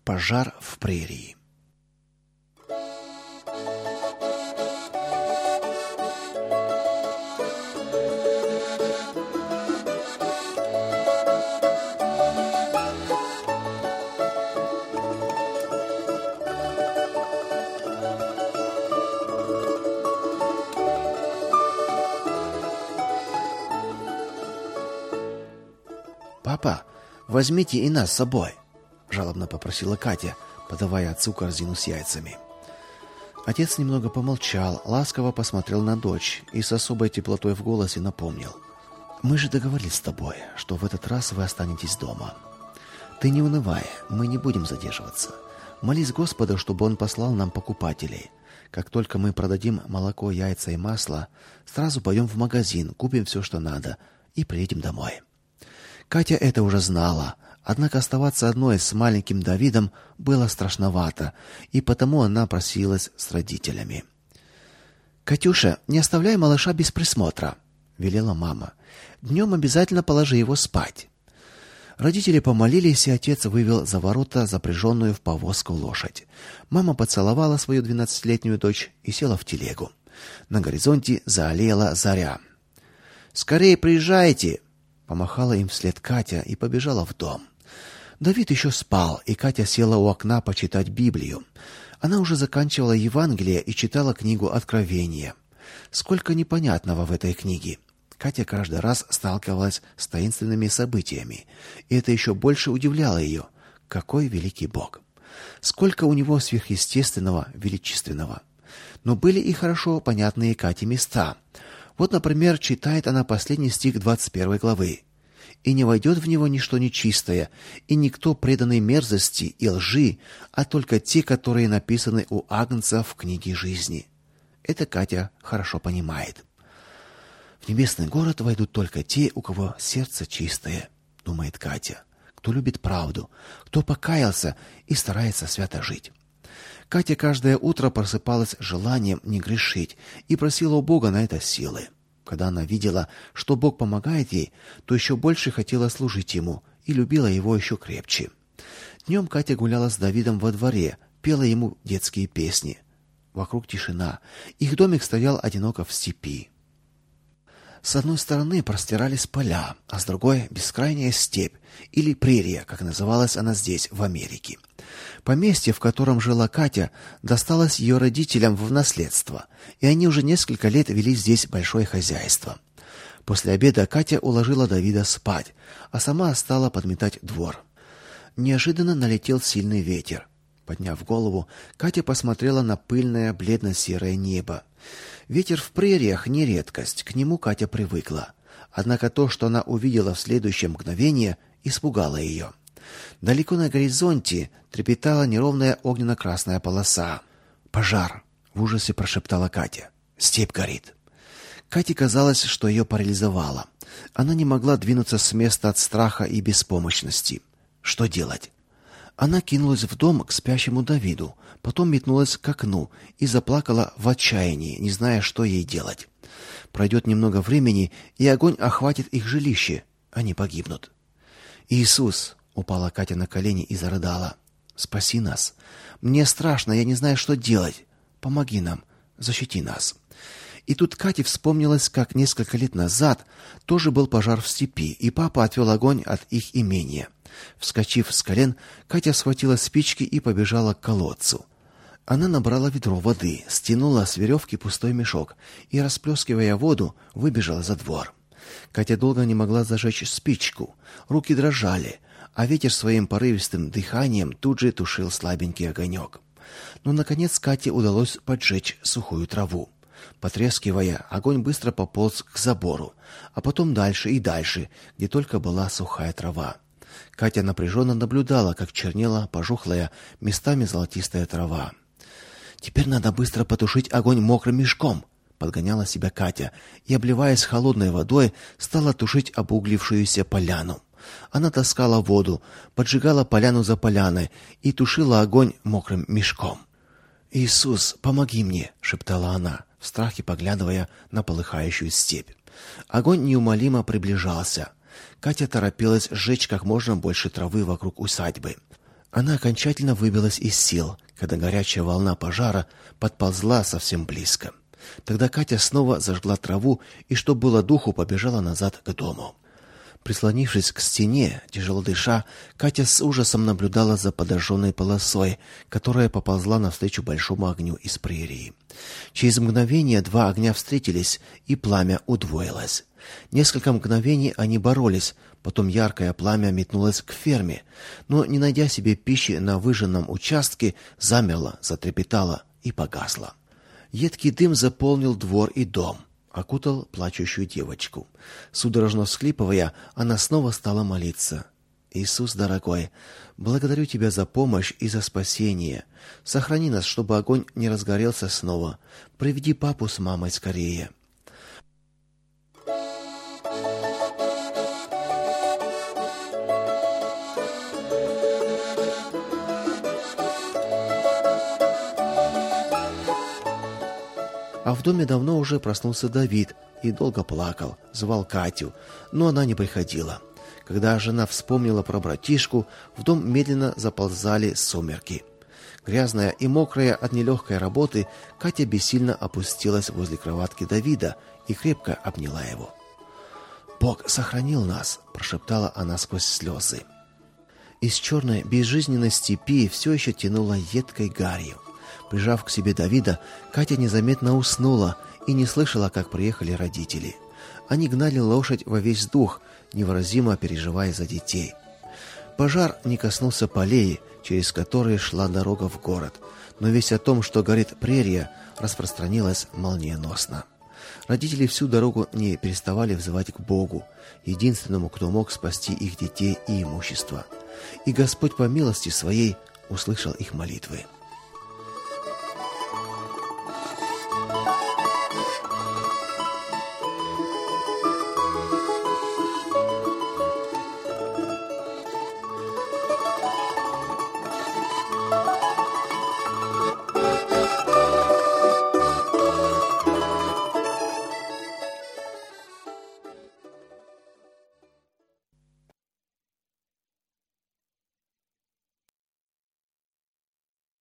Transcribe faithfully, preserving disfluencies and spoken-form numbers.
Пожар в прерии. «Папа, возьмите и нас с собой», — жалобно попросила Катя, подавая отцу корзину с яйцами. Отец немного помолчал, ласково посмотрел на дочь и с особой теплотой в голосе напомнил: «Мы же договорились с тобой, что в этот раз вы останетесь дома. Ты не унывай, мы не будем задерживаться. Молись Господу, чтобы Он послал нам покупателей. Как только мы продадим молоко, яйца и масло, сразу пойдем в магазин, купим все, что надо, и приедем домой». Катя это уже знала, однако оставаться одной с маленьким Давидом было страшновато, и потому она просилась с родителями. «Катюша, не оставляй малыша без присмотра», — велела мама. «Днем обязательно положи его спать». Родители помолились, и отец вывел за ворота запряженную в повозку лошадь. Мама поцеловала свою двенадцатилетнюю дочь и села в телегу. На горизонте заалела заря. «Скорее приезжайте!» Помахала им вслед Катя и побежала в дом. Давид еще спал, и Катя села у окна почитать Библию. Она уже заканчивала Евангелие и читала книгу Откровения. Сколько непонятного в этой книге. Катя каждый раз сталкивалась с таинственными событиями, и это еще больше удивляло ее. Какой великий Бог! Сколько у него сверхъестественного, величественного! Но были и хорошо понятные Кате места. Вот, например, читает она последний стих двадцать первой главы. «И не войдет в него ничто нечистое, и никто преданный мерзости и лжи, а только те, которые написаны у Агнца в книге жизни». Это Катя хорошо понимает. «В небесный город войдут только те, у кого сердце чистое», — думает Катя, «кто любит правду, кто покаялся и старается свято жить». Катя каждое утро просыпалась желанием не грешить и просила у Бога на это силы. Когда она видела, что Бог помогает ей, то еще больше хотела служить Ему и любила Его еще крепче. Днем Катя гуляла с Давидом во дворе, пела ему детские песни. Вокруг тишина. Их домик стоял одиноко в степи. С одной стороны простирались поля, а с другой — бескрайняя степь, или прерия, как называлась она здесь, в Америке. Поместье, в котором жила Катя, досталось ее родителям в наследство, и они уже несколько лет вели здесь большое хозяйство. После обеда Катя уложила Давида спать, а сама стала подметать двор. Неожиданно налетел сильный ветер. Подняв голову, Катя посмотрела на пыльное бледно-серое небо. Ветер в прериях не редкость, к нему Катя привыкла. Однако то, что она увидела в следующее мгновение, испугало ее. Далеко на горизонте трепетала неровная огненно-красная полоса. «Пожар!» — в ужасе прошептала Катя. «Степь горит!» Кате казалось, что ее парализовало. Она не могла двинуться с места от страха и беспомощности. Что делать? Она кинулась в дом к спящему Давиду, потом метнулась к окну и заплакала в отчаянии, не зная, что ей делать. Пройдет немного времени, и огонь охватит их жилище. Они погибнут. «Иисус!» — упала Катя на колени и зарыдала. «Спаси нас! Мне страшно, я не знаю, что делать. Помоги нам, защити нас!» И тут Кате вспомнилось, как несколько лет назад тоже был пожар в степи, и папа отвел огонь от их имения. Вскочив с колен, Катя схватила спички и побежала к колодцу. Она набрала ведро воды, стянула с веревки пустой мешок и, расплескивая воду, выбежала за двор. Катя долго не могла зажечь спичку, руки дрожали, а ветер своим порывистым дыханием тут же тушил слабенький огонек. Но, наконец, Кате удалось поджечь сухую траву. Потрескивая, огонь быстро пополз к забору, а потом дальше и дальше, где только была сухая трава. Катя напряженно наблюдала, как чернела пожухлая, местами золотистая трава. «Теперь надо быстро потушить огонь мокрым мешком», — подгоняла себя Катя, и, обливаясь холодной водой, стала тушить обуглившуюся поляну. Она таскала воду, поджигала поляну за поляной и тушила огонь мокрым мешком. «Иисус, помоги мне!» — шептала она, в страхе поглядывая на полыхающую степь. Огонь неумолимо приближался. Катя торопилась сжечь как можно больше травы вокруг усадьбы. Она окончательно выбилась из сил, когда горячая волна пожара подползла совсем близко. Тогда Катя снова зажгла траву и, что было духу, побежала назад к дому. Прислонившись к стене, тяжело дыша, Катя с ужасом наблюдала за подожженной полосой, которая поползла навстречу большому огню из прерии. Через мгновение два огня встретились, и пламя удвоилось. Несколько мгновений они боролись, потом яркое пламя метнулось к ферме, но, не найдя себе пищи на выжженном участке, замерло, затрепетало и погасло. Едкий дым заполнил двор и дом, окутал плачущую девочку. Судорожно всхлипывая, она снова стала молиться. Иисус, дорогой, благодарю тебя за помощь и за спасение. Сохрани нас, чтобы огонь не разгорелся снова. Приведи папу с мамой скорее. А в доме давно уже проснулся Давид и долго плакал, звал Катю, но она не приходила. Когда жена вспомнила про братишку, в дом медленно заползали сумерки. Грязная и мокрая от нелегкой работы, Катя бессильно опустилась возле кроватки Давида и крепко обняла его. «Бог сохранил нас», – прошептала она сквозь слезы. Из черной безжизненной степи все еще тянуло едкой гарью. Прижав к себе Давида, Катя незаметно уснула и не слышала, как приехали родители. Они гнали лошадь во весь дух, невыразимо переживая за детей. Пожар не коснулся полей, через которые шла дорога в город, но весть о том, что горит прерия, распространилась молниеносно. Родители всю дорогу не переставали взывать к Богу, единственному, кто мог спасти их детей и имущество. И Господь по милости своей услышал их молитвы.